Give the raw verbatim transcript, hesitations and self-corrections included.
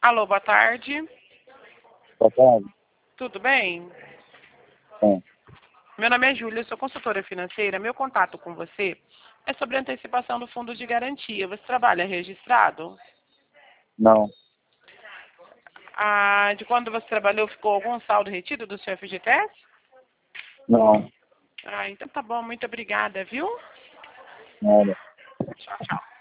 Alô, boa tarde. Boa tarde. Tudo bem? É. Meu nome é Júlia, sou consultora financeira. Meu contato com você é sobre a antecipação do fundo de garantia. Você trabalha registrado? Não, Ah, de quando você trabalhou, ficou algum saldo retido do seu F G T S? não, Ah, então tá bom. Muito obrigada, viu? nada. Tchau, tchau.